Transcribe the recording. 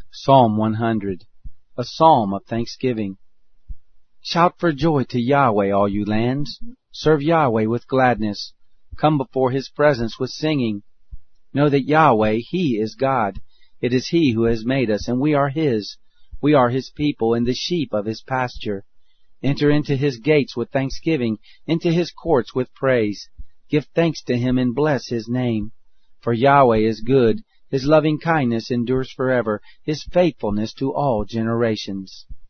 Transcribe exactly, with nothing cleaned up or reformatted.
Psalm one hundred, a psalm of thanksgiving. Shout for joy to Yahweh, all you lands. Serve Yahweh with gladness. Come before His presence with singing. Know that Yahweh, He is God. It is He who has made us, and we are His. We are His people and the sheep of His pasture. Enter into His gates with thanksgiving, into His courts with praise. Give thanks to Him and bless His name. For Yahweh is good. His loving kindness endures forever, His faithfulness to all generations.